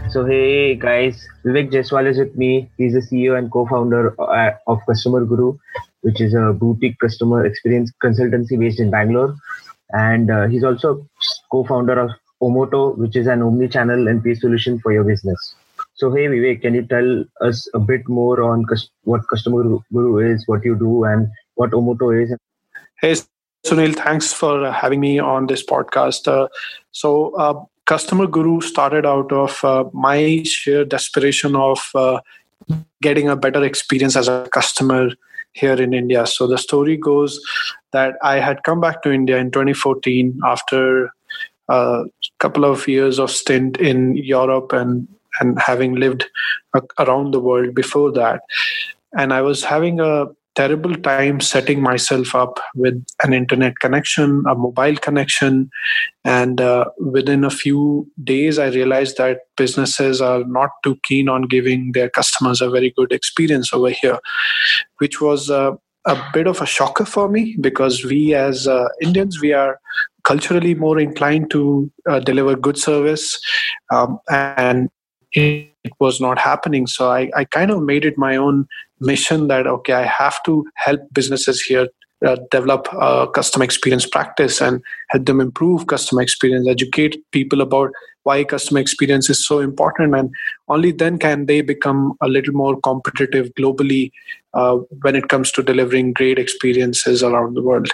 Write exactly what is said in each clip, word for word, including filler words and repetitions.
So hey guys, Vivek Jaiswal is with me. He's the C E O and co-founder uh, of Customer Guru, which is a boutique customer experience consultancy based in Bangalore. And uh, he's also co-founder of Omoto, which is an omni-channel N P S solution for your business. So hey Vivek, can you tell us a bit more on cus- what Customer Guru is, what you do, and what Omoto is? Hey, Sunil, thanks for uh, having me on this podcast. Uh, so, uh, Customer Guru started out of uh, my sheer desperation of uh, getting a better experience as a customer here in India. So, the story goes that I had come back to India in twenty fourteen after a couple of years of stint in Europe and and having lived a- around the world before that. And I was having a terrible time setting myself up with an internet connection, a mobile connection. And uh, within a few days, I realized that businesses are not too keen on giving their customers a very good experience over here, which was uh, a bit of a shocker for me because we as uh, Indians, we are culturally more inclined to uh, deliver good service. Um, and it was not happening. So I, I kind of made it my own mission that, okay, I have to help businesses here uh, develop a customer experience practice and help them improve customer experience, educate people about why customer experience is so important. And only then can they become a little more competitive globally uh, when it comes to delivering great experiences around the world.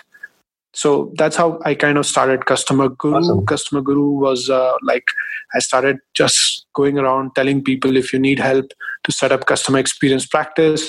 So that's how I kind of started Customer Guru. Awesome. Customer Guru was uh, like I started just going around telling people if you need help to set up customer experience practice,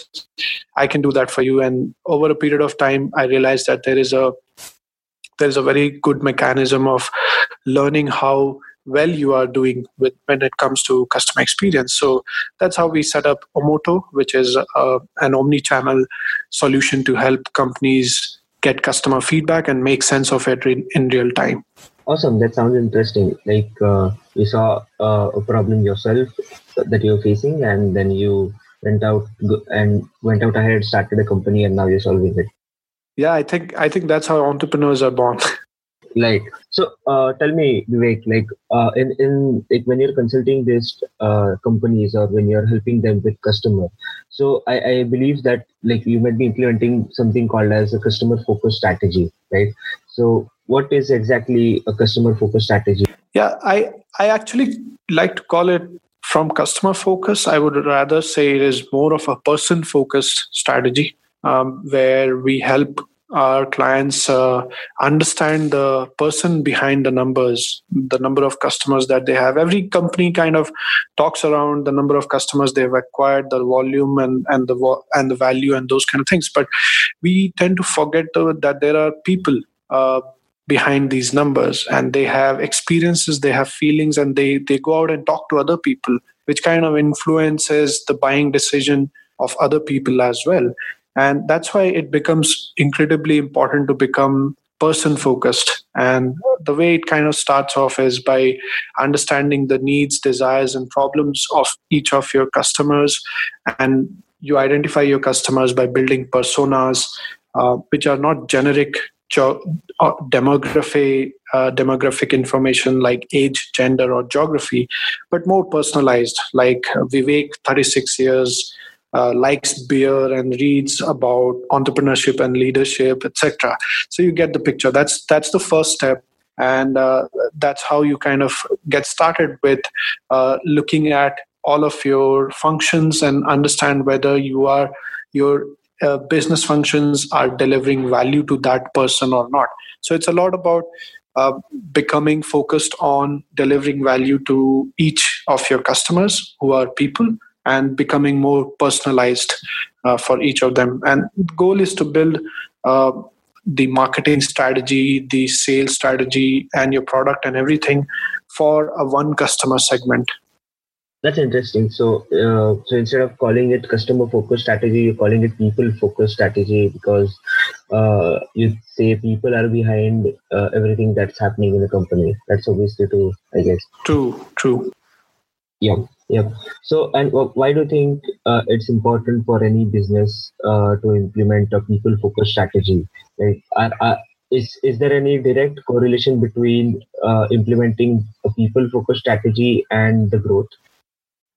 I can do that for you. And over a period of time, I realized that there is a there is a very good mechanism of learning how well you are doing with when it comes to customer experience. So that's how we set up Omoto, which is uh, an omni-channel solution to help companies get customer feedback and make sense of it in, in real time. Awesome. That sounds interesting. Like uh, you saw uh, a problem yourself that you're facing, and then you went out go- and went out ahead, started a company, and now you're solving it. Yeah, I think I think that's how entrepreneurs are born. Like so, uh, tell me, Vivek. Like uh, in in like when you're consulting these uh, companies or when you're helping them with customer, so I, I believe that like you might be implementing something called as a customer focus strategy, right? So what is exactly a customer focus strategy? Yeah, I I actually like to call it from customer focus. I would rather say it is more of a person focused strategy um, where we help our clients uh, understand the person behind the numbers, the number of customers that they have. Every company kind of talks around the number of customers they've acquired, the volume and and the vo- and the value and those kind of things. But we tend to forget uh, that there are people uh, behind these numbers, and they have experiences, they have feelings, and they they go out and talk to other people, which kind of influences the buying decision of other people as well. And that's why it becomes incredibly important to become person focused. And the way it kind of starts off is by understanding the needs, desires, and problems of each of your customers. And you identify your customers by building personas, uh, which are not generic jo- uh, demography, uh, demographic information like age, gender, or geography, but more personalized, like uh, Vivek, thirty-six years, uh, likes beer and reads about entrepreneurship and leadership, et cetera. So you get the picture. That's that's the first step, and uh, that's how you kind of get started with uh, looking at all of your functions and understand whether you are your uh, business functions are delivering value to that person or not. So it's a lot about uh, becoming focused on delivering value to each of your customers who are people and becoming more personalized uh, for each of them. And the goal is to build uh, the marketing strategy, the sales strategy, and your product and everything for a one customer segment. That's interesting. So, uh, so instead of calling it customer focus strategy, you're calling it people focus strategy because uh, you say people are behind uh, everything that's happening in the company. That's obviously true, I guess. True, true. Yeah, yeah. So, and wh- why do you think uh, it's important for any business uh, to implement a people focus strategy? Like, are, are, is is there any direct correlation between uh, implementing a people focus strategy and the growth?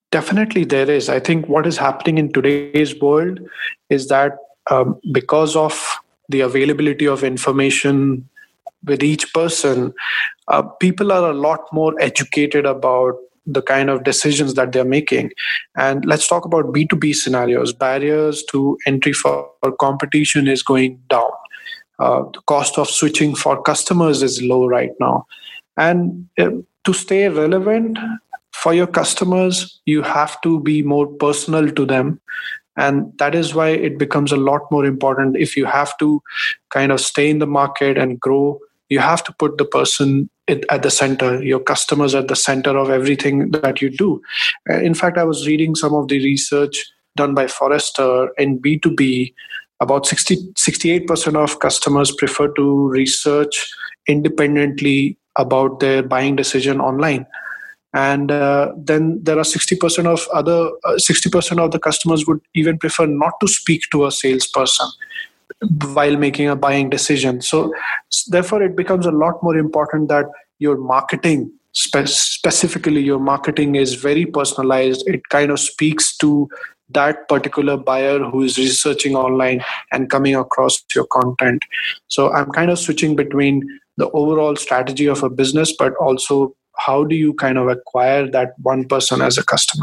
Definitely, there is. I think what is happening in today's world is that um, because of the availability of information with each person, uh, people are a lot more educated about the kind of decisions that they're making. And let's talk about B two B scenarios. Barriers to entry for competition is going down. Uh, the cost of switching for customers is low right now. And uh, to stay relevant for your customers, you have to be more personal to them. And that is why it becomes a lot more important. If you have to kind of stay in the market and grow, you have to put the person at the center, your customers at the center of everything that you do. In fact, I was reading some of the research done by Forrester in B two B. About sixty, sixty-eight percent of customers prefer to research independently about their buying decision online. And uh, then there are sixty percent of other uh, sixty percent of the customers would even prefer not to speak to a salesperson while making a buying decision. So therefore, it becomes a lot more important that your marketing, spe- specifically your marketing, is very personalized. It kind of speaks to that particular buyer who is researching online and coming across your content. So I'm kind of switching between the overall strategy of a business, but also how do you kind of acquire that one person as a customer?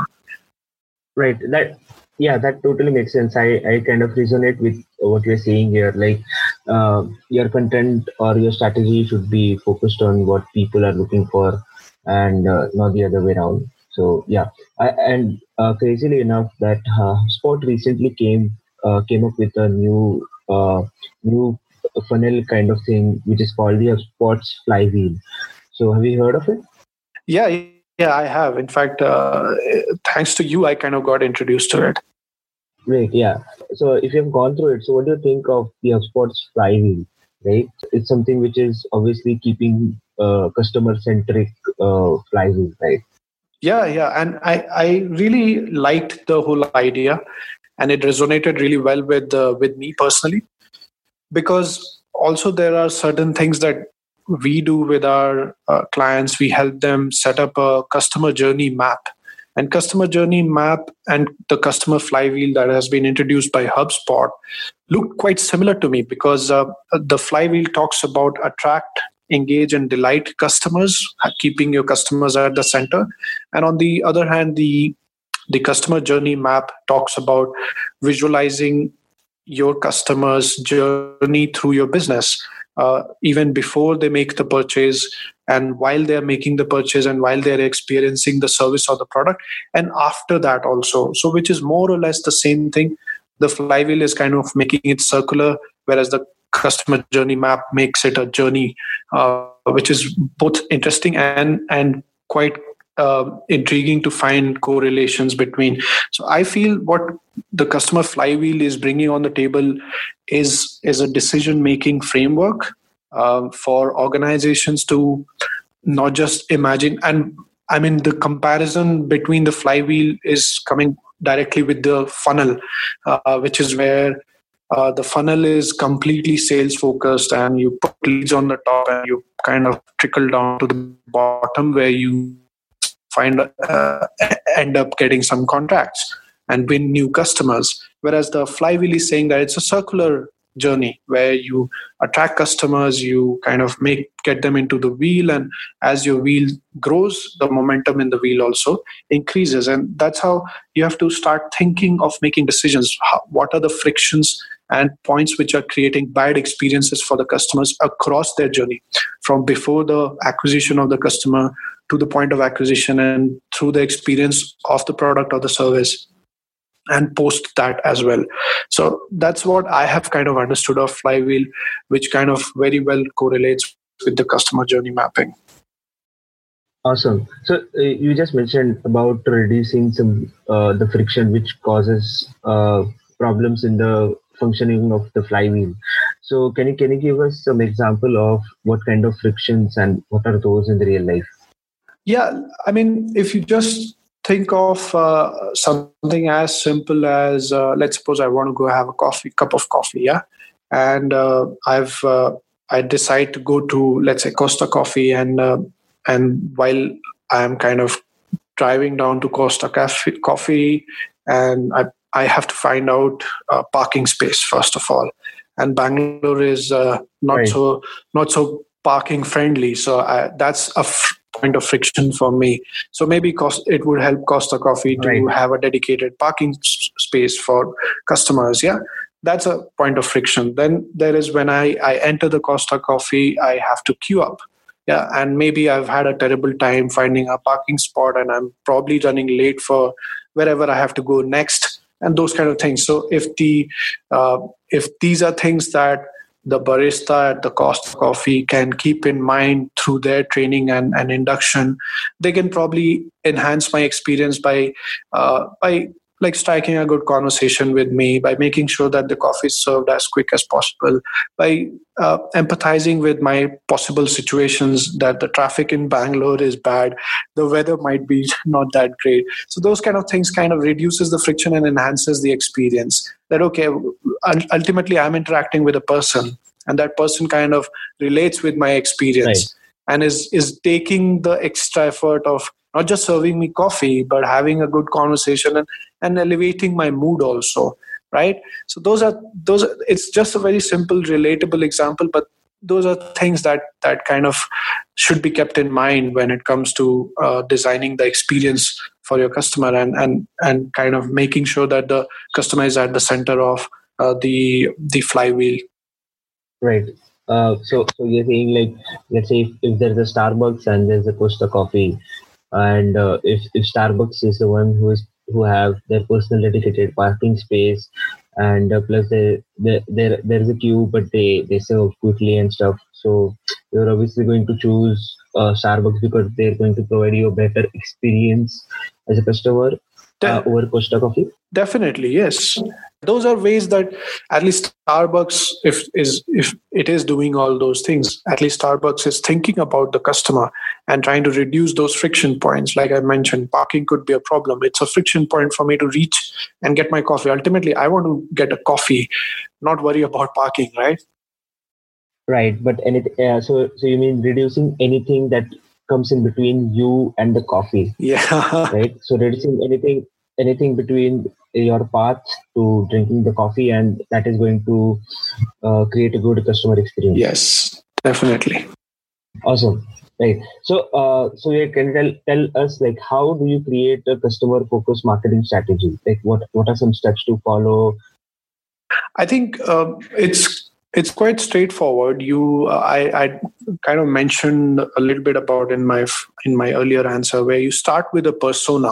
Right. That yeah, that totally makes sense. I, I kind of resonate with what you're saying here. Like uh, your content or your strategy should be focused on what people are looking for, and uh, not the other way around. So yeah, I, and uh, crazily enough, that uh, Spot recently came uh, came up with a new uh, new funnel kind of thing, which is called the Spots Flywheel. So have you heard of it? Yeah, yeah, I have. In fact, uh, thanks to you, I kind of got introduced to it. Great, yeah. So if you've gone through it, so what do you think of the HubSpot's Flywheel? Right, it's something which is obviously keeping uh, customer-centric uh, flywheel, right? Yeah, yeah, and I I really liked the whole idea, and it resonated really well with uh, with me personally, because also there are certain things that we do with our uh, clients. We help them set up a customer journey map, and customer journey map and the customer flywheel that has been introduced by HubSpot looked quite similar to me, because uh, the flywheel talks about attract, engage, and delight customers, keeping your customers at the center. And on the other hand, the the customer journey map talks about visualizing your customers' journey through your business, uh, even before they make the purchase, and while they're making the purchase, and while they're experiencing the service or the product, and after that also. So which is more or less the same thing. The flywheel is kind of making it circular, whereas the customer journey map makes it a journey, uh, which is both interesting and and quite uh, intriguing to find correlations between. So I feel what the customer flywheel is bringing on the table is is a decision making framework uh, for organizations to not just imagine. And I mean, the comparison between the flywheel is coming directly with the funnel, uh, which is where uh, the funnel is completely sales focused, and you put leads on the top and you kind of trickle down to the bottom, where you find uh, end up getting some contracts and win new customers. Whereas the flywheel is saying that it's a circular journey where you attract customers, you kind of make get them into the wheel, and as your wheel grows, the momentum in the wheel also increases. And that's how you have to start thinking of making decisions. How, what are the frictions and points which are creating bad experiences for the customers across their journey, from before the acquisition of the customer to the point of acquisition, and through the experience of the product or the service, and post that as well. So that's what I have kind of understood of flywheel, which kind of very well correlates with the customer journey mapping. Awesome. So uh, you just mentioned about reducing some uh, the friction which causes uh, problems in the functioning of the flywheel. So can you can you give us some example of what kind of frictions and what are those in the real life? Yeah, I mean, if you just think of uh, something as simple as, uh, let's suppose I want to go have a coffee, cup of coffee, yeah, and uh, I've uh, I decide to go to, let's say, Costa Coffee, and uh, and while I'm kind of driving down to Costa Cafe, Coffee, and I I have to find out uh, parking space first of all. And Bangalore is uh, not Right. so not so parking friendly, so I, that's a f- point of friction for me. So maybe cost, it would help Costa Coffee to Right. have a dedicated parking s- space for customers. Yeah, that's a point of friction. Then there is when I, I enter the Costa Coffee, I have to queue up. Yeah, and maybe I've had a terrible time finding a parking spot, and I'm probably running late for wherever I have to go next, and those kind of things. So if the uh, if these are things that the barista at the Costa Coffee can keep in mind through their training and, and induction, they can probably enhance my experience by uh, by like striking a good conversation with me, by making sure that the coffee is served as quick as possible, by uh, empathizing with my possible situations, that the traffic in Bangalore is bad, the weather might be not that great. So those kind of things kind of reduces the friction and enhances the experience. That okay, ultimately I'm interacting with a person, and that person kind of relates with my experience, right, and is is taking the extra effort of not just serving me coffee, but having a good conversation and, and elevating my mood also, right? So those are those. Are, it's just a very simple, relatable example, but those are things that that kind of should be kept in mind when it comes to uh, designing the experience for your customer, and and and kind of making sure that the customer is at the center of uh, the the flywheel. Right. Uh, so, so you're saying like, let's say if, if there's a Starbucks and there's a Costa Coffee, and uh, if if Starbucks is the one who is who have their personal dedicated parking space, and uh, plus there there there there's a queue, but they they serve quickly and stuff. So you're obviously going to choose uh, Starbucks because they're going to provide you a better experience as a customer uh, over Costa Coffee. Definitely, yes. Those are ways that at least Starbucks, if is if it is doing all those things, at least Starbucks is thinking about the customer and trying to reduce those friction points. Like I mentioned, parking could be a problem. It's a friction point for me to reach and get my coffee. Ultimately, I want to get a coffee, not worry about parking, right? Right, but anything. Uh, so, so you mean reducing anything that comes in between you and the coffee? Yeah. Right. So reducing anything, anything between your path to drinking the coffee, and that is going to uh, create a good customer experience. Yes, definitely. Awesome. Right. So, uh, so yeah, can you tell tell us like how do you create a customer focused marketing strategy? Like what what are some steps to follow? I think uh, it's it's quite straightforward. You, uh, I, I kind of mentioned a little bit about in my in my earlier answer, where you start with a persona.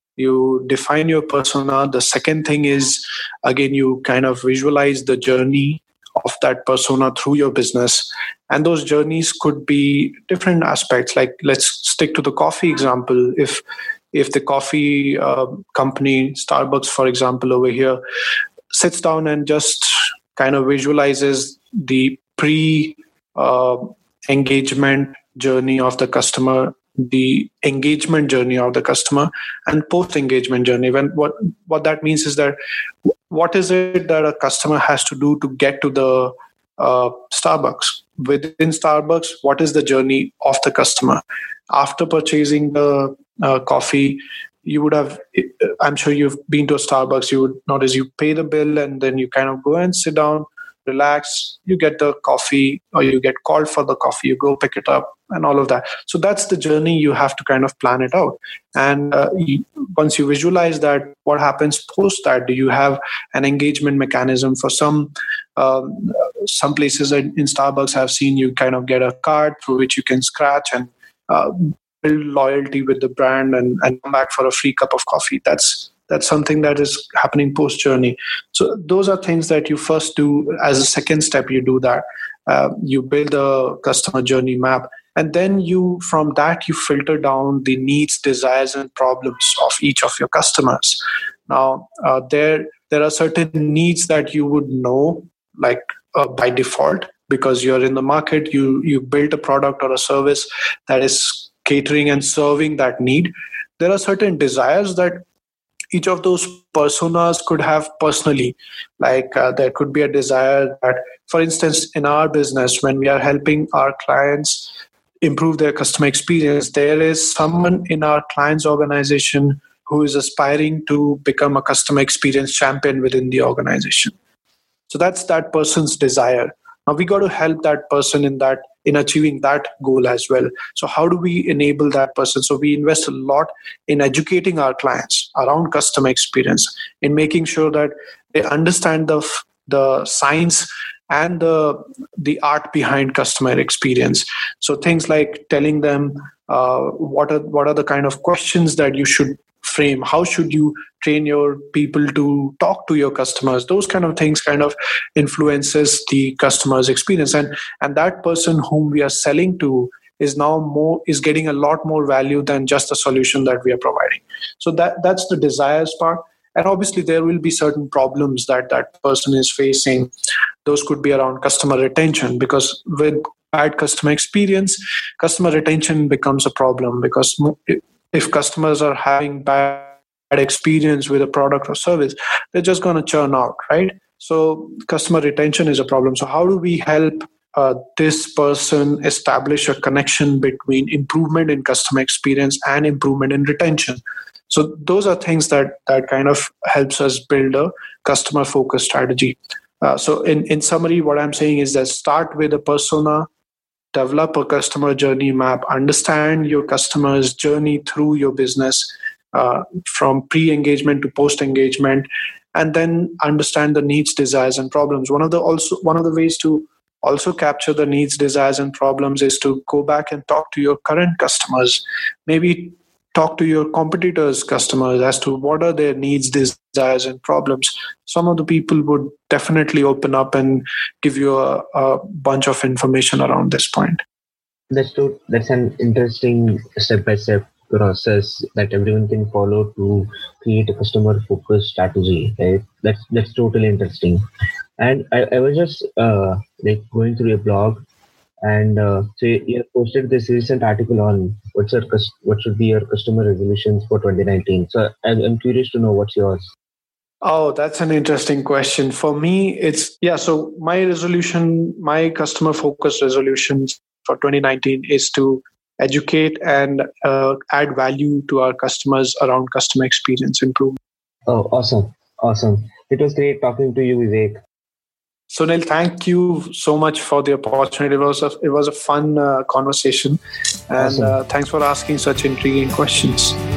You define your persona. The second thing is, again, you kind of visualize the journey of that persona through your business. And those journeys could be different aspects. Like let's stick to the coffee example. If if the coffee uh, company, Starbucks, for example, over here, sits down and just kind of visualizes the pre uh, engagement journey of the customer, the engagement journey of the customer, and post engagement journey. When what what that means is that what is it that a customer has to do to get to the uh, Starbucks? Within Starbucks, what is the journey of the customer after purchasing the uh, coffee? You would have, I'm sure you've been to a Starbucks, you would notice you pay the bill and then you kind of go and sit down, relax, you get the coffee, or you get called for the coffee, you go pick it up and all of that. So that's the journey. You have to kind of plan it out. And uh, you, once you visualize that, what happens post that? Do you have an engagement mechanism? For some um, some places in Starbucks I've seen you kind of get a card through which you can scratch and uh, build loyalty with the brand and, and come back for a free cup of coffee. That's that's something that is happening post journey. So those are things that you first do. As a second step, you do that. Uh, you build a customer journey map, and then you from that you filter down the needs, desires, and problems of each of your customers. Now uh, there there are certain needs that you would know, like uh, by default, because you're in the market. You you build a product or a service that is catering and serving that need. There are certain desires that each of those personas could have personally. Like uh, there could be a desire that, for instance, in our business, when we are helping our clients improve their customer experience, there is someone in our client's organization who is aspiring to become a customer experience champion within the organization. So that's that person's desire. Now we got to help that person in that in achieving that goal as well. So how do we enable that person? So we invest a lot in educating our clients around customer experience, in making sure that they understand the the science and the the art behind customer experience. So things like telling them uh, what are what are the kind of questions that you should frame, how should you train your people to talk to your customers, those kind of things kind of influences the customer's experience. And and that person whom we are selling to is now more is getting a lot more value than just the solution that we are providing. So that that's the desires part. And obviously there will be certain problems that that person is facing. Those could be around customer retention, because with bad customer experience, customer retention becomes a problem, because if customers are having bad experience with a product or service, they're just going to churn out, right? So customer retention is a problem. So how do we help uh, this person establish a connection between improvement in customer experience and improvement in retention? So those are things that that kind of helps us build a customer focused strategy. Uh, so in, in summary, what I'm saying is that start with a persona, develop a customer journey map, understand your customer's journey through your business, uh, from pre-engagement to post-engagement, and then understand the needs, desires, and problems. One of the also one of the ways to also capture the needs, desires, and problems is to go back and talk to your current customers. Maybe talk to your competitors' customers as to what are their needs, desires, and problems. Some of the people would definitely open up and give you a, a bunch of information around this point. That's true. That's an interesting step-by-step process that everyone can follow to create a customer-focused strategy. Right? That's that's totally interesting. And I, I was just uh, like going through your blog. And uh, so you have posted this recent article on what's your what should be your customer resolutions for twenty nineteen. So I'm, I'm curious to know what's yours. Oh, that's an interesting question. For me, it's yeah. So my resolution, my customer focused resolutions for twenty nineteen is to educate and uh, add value to our customers around customer experience improvement. Oh, awesome, awesome! It was great talking to you, Vivek. Sunil, thank you so much for the opportunity. It was a, it was a fun uh, conversation. And awesome. uh, thanks for asking such intriguing questions.